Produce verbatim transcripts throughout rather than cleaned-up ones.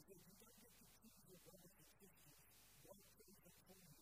So you don't get to choose your brothers and sisters. God chose them for you.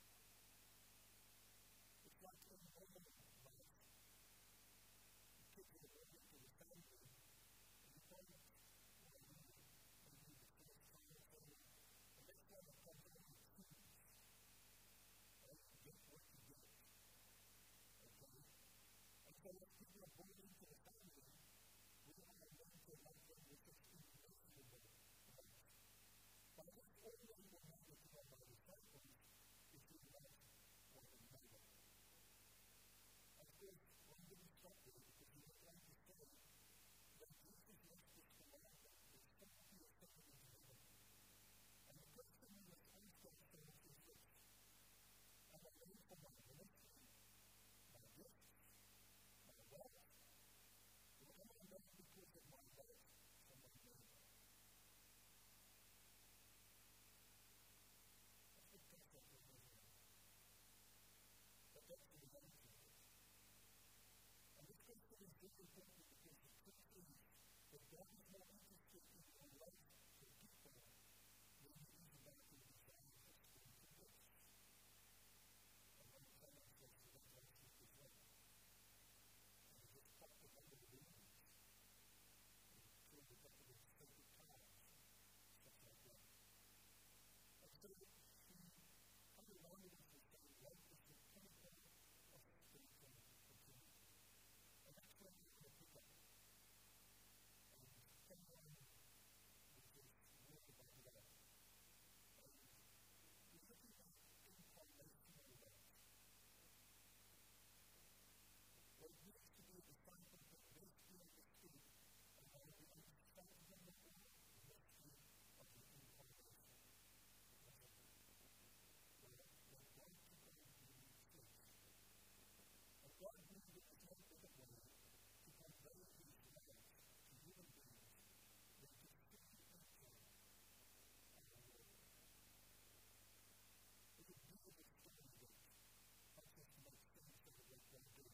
It's like in normal life. The kids are born into the family, and you don't want to maybe the first time or something. The next time it comes out, you choose. Right? You get what you get. Okay? And so when people are born into the family, we don't want them to like them with just irreversible rights. But I guess all that you will have to know about disciples is you love one another. Of course, I'm going to stop there because you would like to say that Jesus left this commandment. There's something you're saying in heaven. And the question you must ask yourself is this: am I ready for my ministry, my gifts, my wealth, or am I ready because of my love for my neighbor? That's the question for me. But that's the reality of it. And this question is very important because the truth is that God is more interested in your life for people than He is about your desire for spiritual gifts. And when we tell ourselves that that's our truth as well, and we just pop the number of reasons, and fill the bucket of sacred cows, stuff like that. And so He underlined us as saying life is the pinnacle of spiritual maturity. And that's where we're going to pick up. And someone with this word about love. And we're looking at incarnational love. What it means to be a disciple that lives in the Spirit and how to be unfathomable mystery of the incarnation. Where God took on human flesh. And God knew there was no better way to convey His love to human beings than to simply enter our world. It is a beautiful story that helps us to make sense of what God did.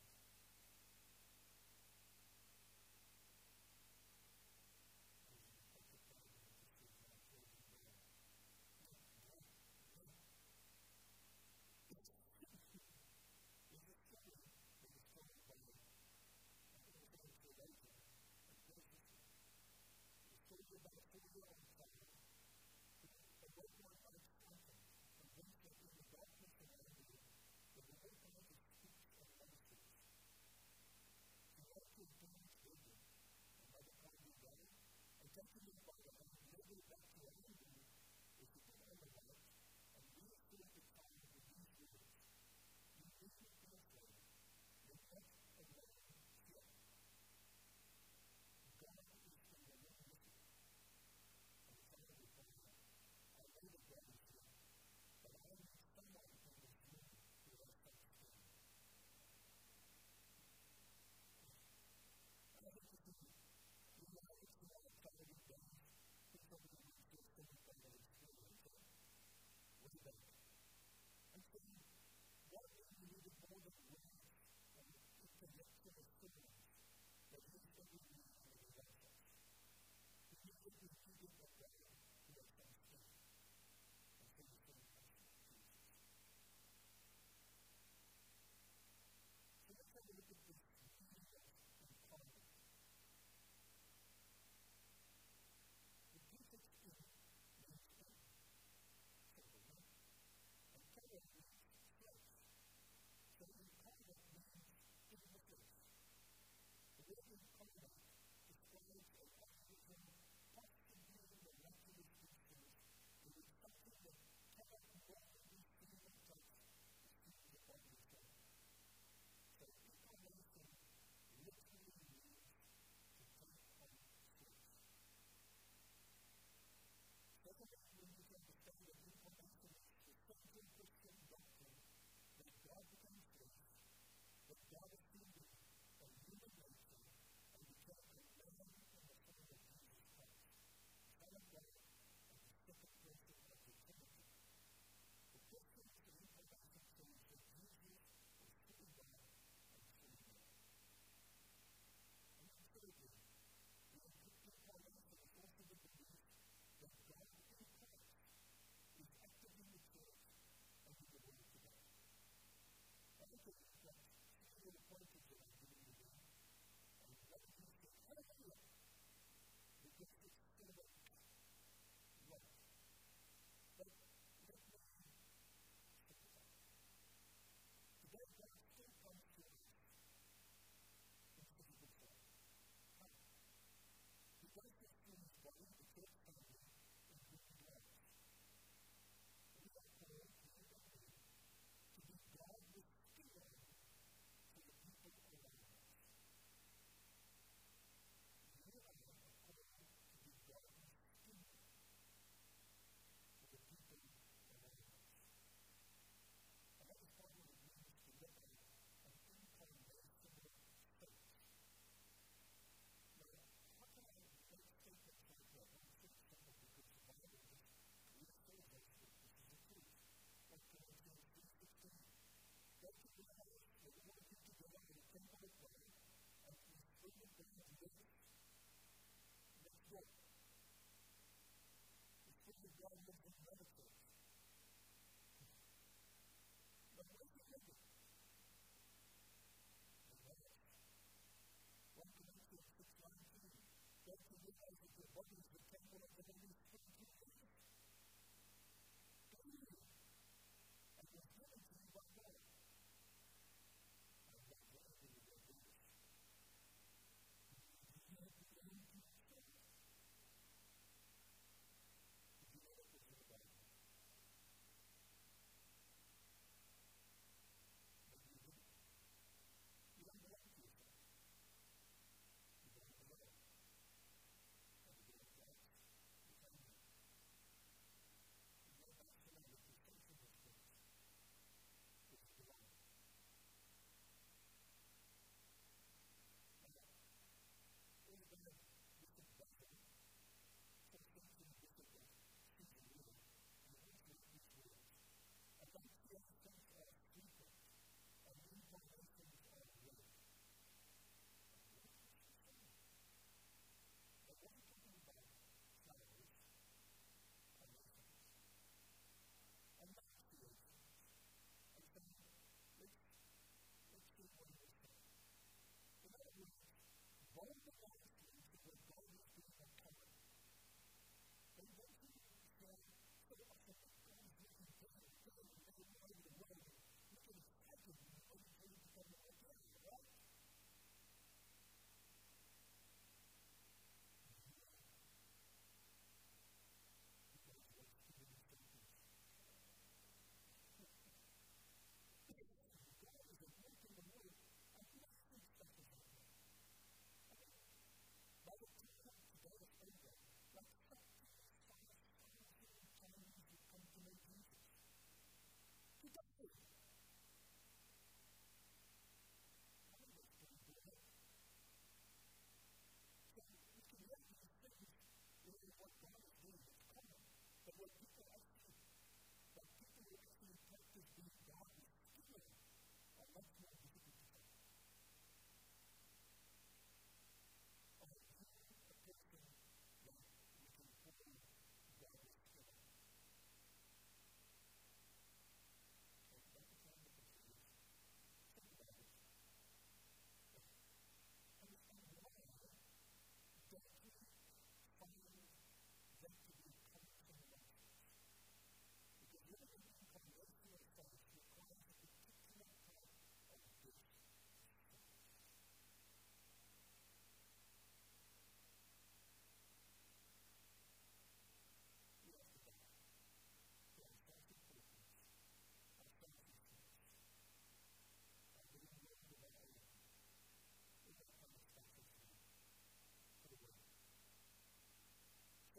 There's a story that was told by, I think it was named Theodosia, and Joseph. It's a story about a four-year-old child who awoke one night frightened, convinced that in the darkness around him there were all kinds of spooks and monsters. He ran to his parents' bedroom, and by the time he ran, and taking him by the hand, led him back to a living room where she put on the light and reassured the child with these words: "You need to feel safe. You're not alone here. God is in your room with you." And the child replied, "I know that God is here, but I need someone in this room who has such things." And I think this is, you know, it's not a child who doesn't God lives in another church. But where's he living? In us. First Corinthians six nineteen. Don't you realize that your body is the temple of the Holy Spirit who lives in you? And was given to you by God. And that God will be your leaders. Did you know that you belong to the church? Did you know that was in the Bible? But you didn't. You don't belong to yourself. You belong to God. And you belong to us. The family. You know that's the way that you say to this church. It's belong. Now, all of them, this is better. So things in this is better. She's a real. And it is with these words. And that's the essence of secret. And the incarnations of word. And what is she saying? But what are you talking about? Flowers and essence. And that's the essence. And so, let's, let's see what it is saying. In other words, both of us means that what God is doing in common. And what he said, so often that God is looking down, down, down, all over the world, look at his heaven, and waiting for him to come again, right? Because what's doing is something. God is at work in the world, and nothing special about that. By the time today is over, like seventy-five thousand Chinese will come to know Jesus. Today! How many of us can do it? So we can let these things in what God is doing, it's common. But what people actually, what people who actually practice being God with skill are much more difficult to find. Are you a person that we can call God with skill? And that's the kind of person is. Think about it. Understand why don't you find that to be cumbersome enough? Because living in incarnation of Christ requires a particular type of this. We have to die to our self-importance, our selfishness, our living world of our own. We don't have a special thing for the world. So,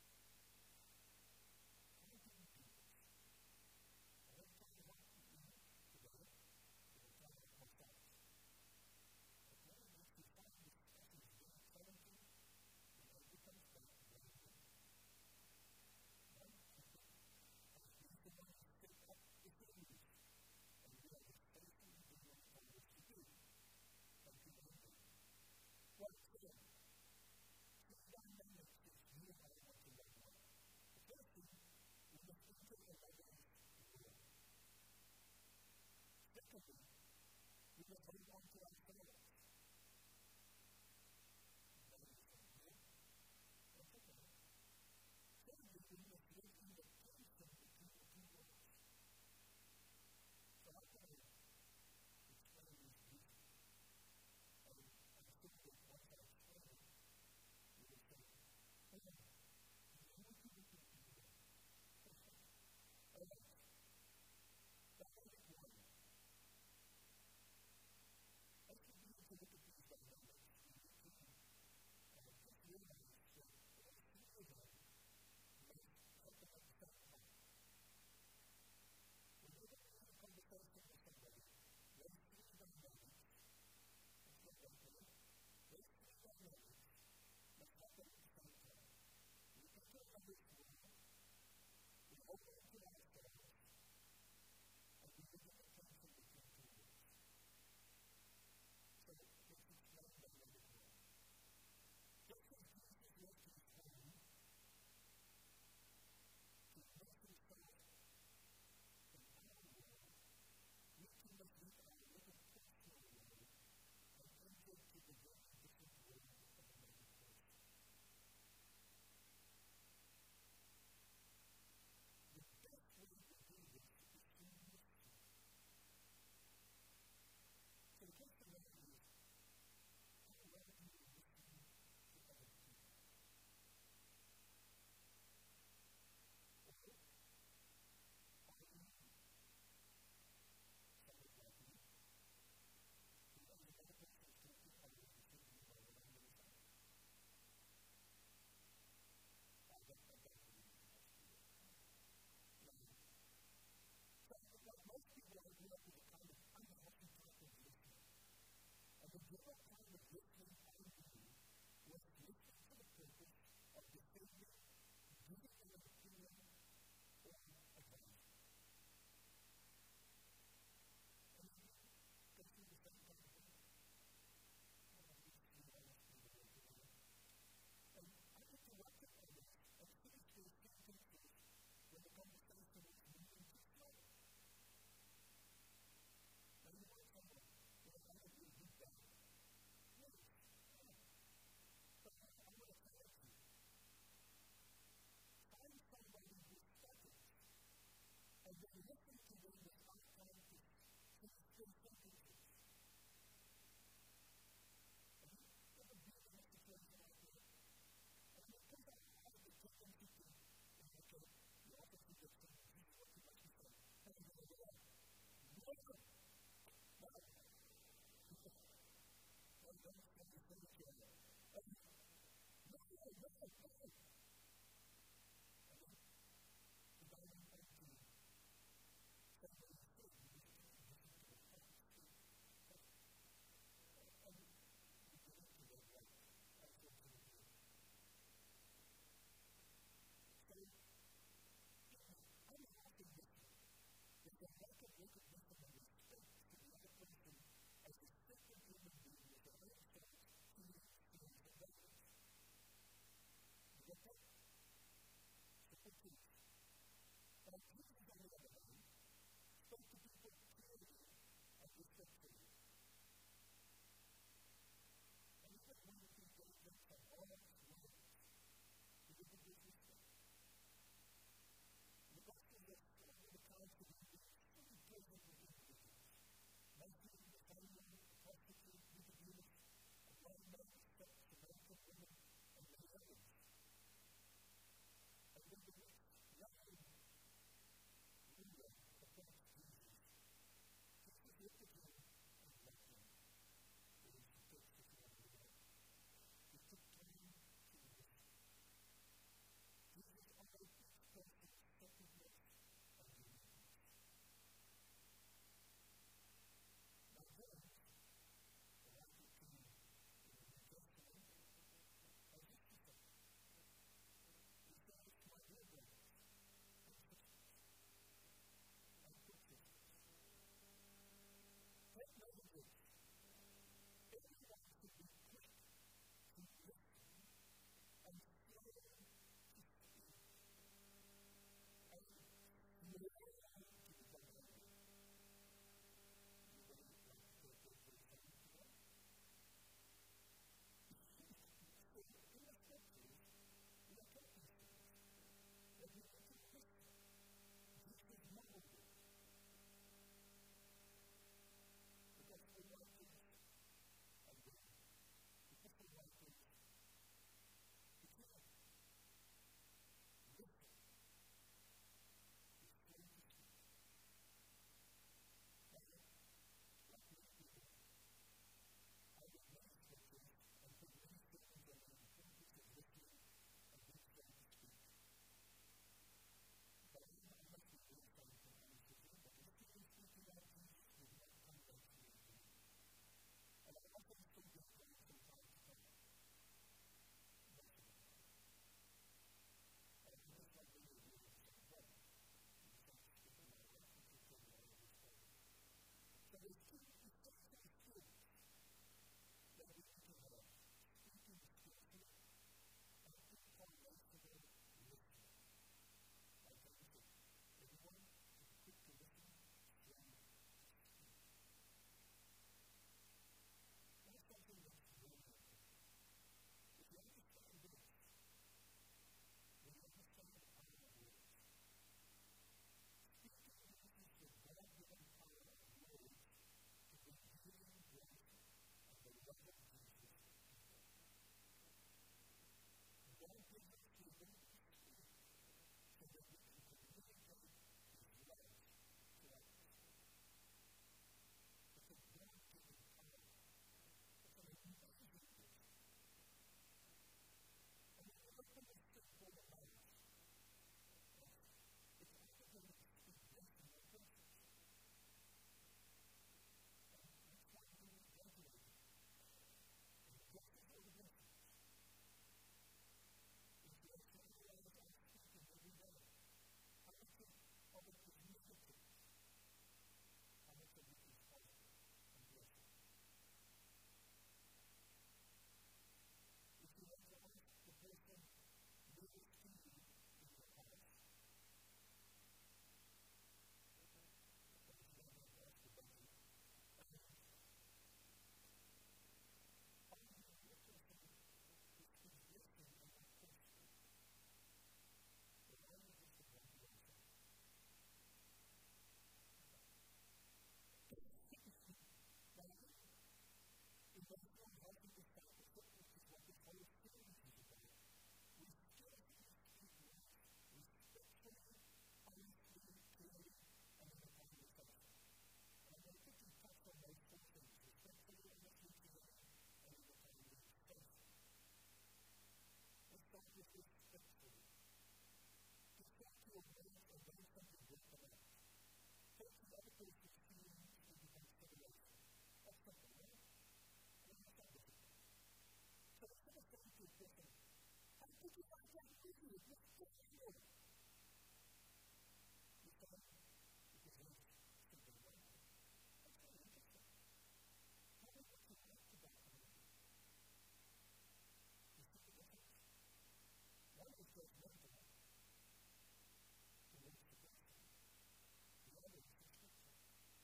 how do we do this? I want to talk about you today. I want to talk about myself. But one of the things we find this stuff is very challenging when it becomes back to what it is. Right? As we the one who set up the things, and we are just faithfully doing what God wants to do. Thank you very much. Well, today, so one minute is you and I want to love God. The first thing, we must enter the other's will. Secondly, we must hold on to ourselves. That is something. That's okay. Thirdly, we must live in the tension between the two worlds. So how can I explain this briefly? I mean, I'm sure that once I explain it, you will say, hey, you know what you would do today? Alright. That is one. I should be crazy. It's just crazy. You saw it? Because it was something like that. That's very interesting. How did you connect to that movie? You see the difference? One is judgmental towards the person. The other is subscription.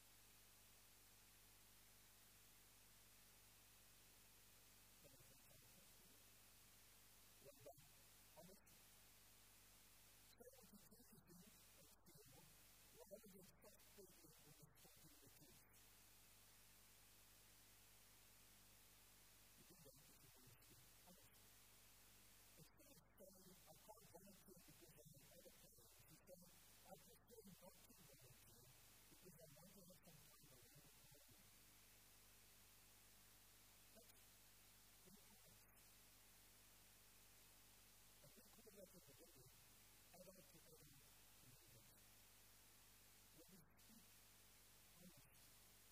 That is what I'm saying to you. What about honesty? Say what you think you do, and still, whatever your trustworthy with respect to the truth. You do that if you want to speak honestly. Instead of saying, I can't volunteer because I'm in other plans, you say, I prefer not to volunteer because I want to have some time alone with my own. That's pretty honest. And we call that in the Bible, Adam to Adam commitment. When we speak honestly,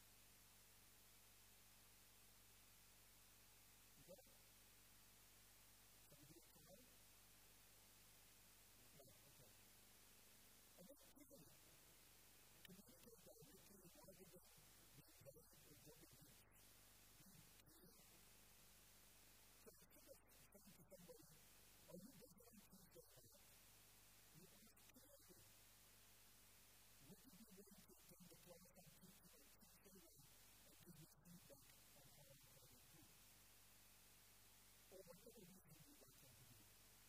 you get it? Can we do it tomorrow? No, okay. And then clearly, communicate directly rather than being vague or jumping in. Be clear. So instead of saying to somebody, are you busy on Tuesday night? You ask clearly, would you be willing to attend the class I'm teaching on Tuesday night and give me feedback on how I'm coming through? Or whatever reason you'd like them to do.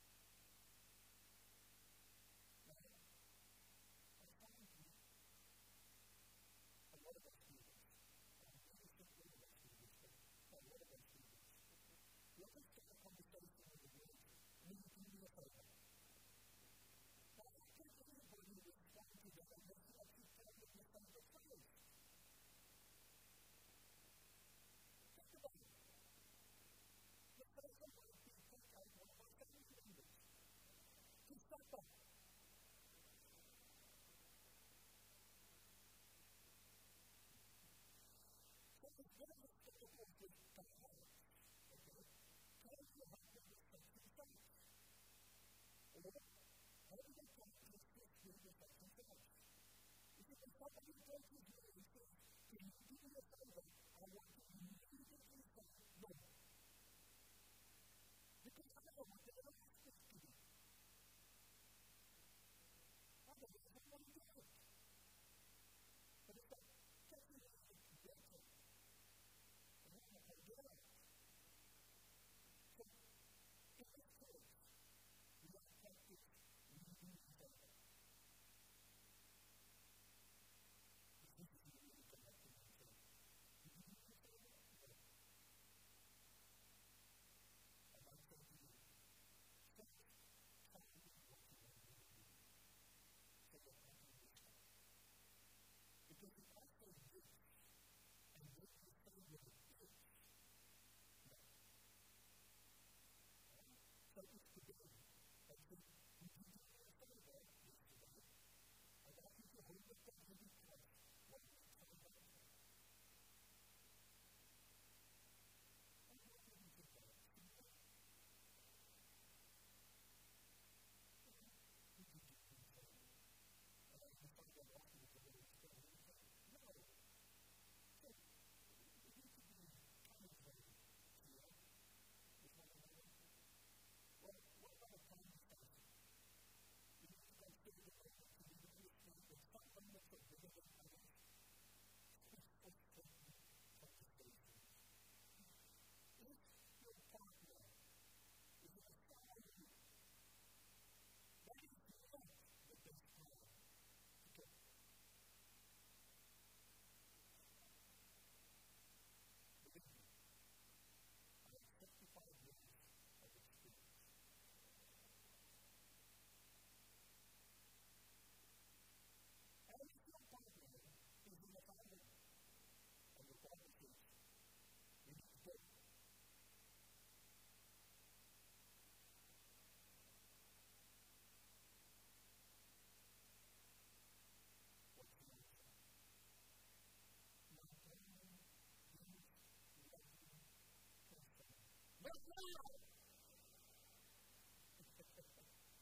Now, I'm telling you, a lot of us do this. I'm really sure all of us do this, but a lot of us do this. Let us start a conversation with the words, will you do me a favor? Now, how can anybody respond to that unless you actually tell them your favorite phrase? Think about it. The favorite might be picked out one of my family members. He's got that. So it's very difficult with dynamics, okay? Tell your husband the sexy things. Or, how do you tell your sister the sexy things? If you can somebody tells you to and says, can you do me a favor? I want you to immediately say no. Because I don't know what they're going to ask us to do. I don't know if I want to do it. But if that sexy thing is better, I don't know how to do it. So, in this case, we have to practice reading each other. This is really connecting each other. Do you do this over? No. And I say to you, first, tell me what you want me to do. So that I can respond. Because if I say this, and then you say what it is, no. So it's today. I said, did you do me a favor yesterday? I'd ask you to hold the phone to the trust while you tell about it. I'm not ready to go. See that? Did you do me a favor? And I can find out afterwards a little story and say, no. So, we need to be kind of very clear with one another. Well, what about a conversation? You need to consider the moment to be the understand that some moments are bigger than others. Consistent conversations. If your partner is in a style you, that is not the best time to go. Believe me, I have fifty-five years of experience. And if your partner is in a family, and your partner says, we need to go. What's the answer? Not genuine, deep, loving, personal. Not now!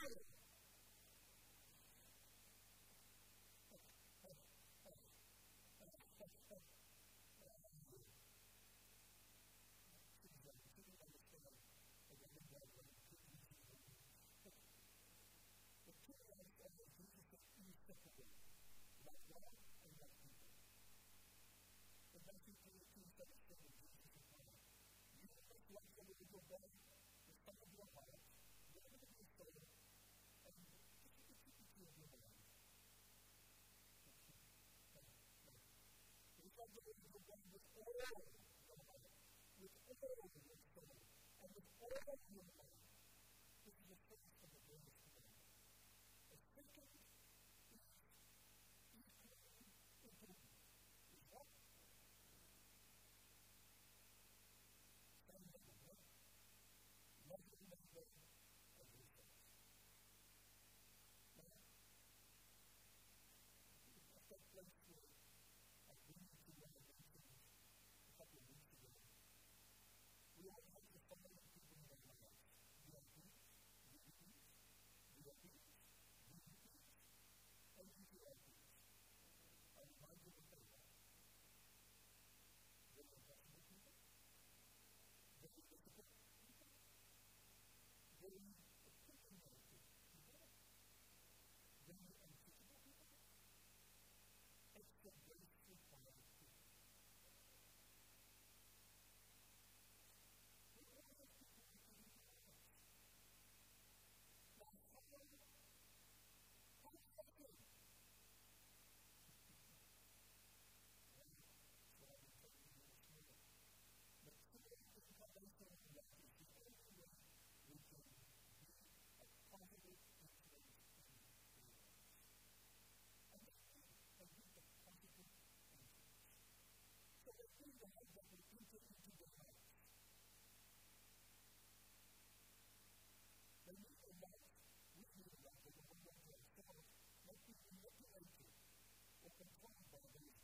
good. Inseparable, like God and like people. In Matthew twenty-two, seventeen, Jesus replied, you must love the Lord your God with some of your heart, with all of your soul, and just with the security of your mind. You love the Lord your God with all your heart, with all of your soul, and with all of your mind. This is the first of the greatest commandment. The second is or controlled by those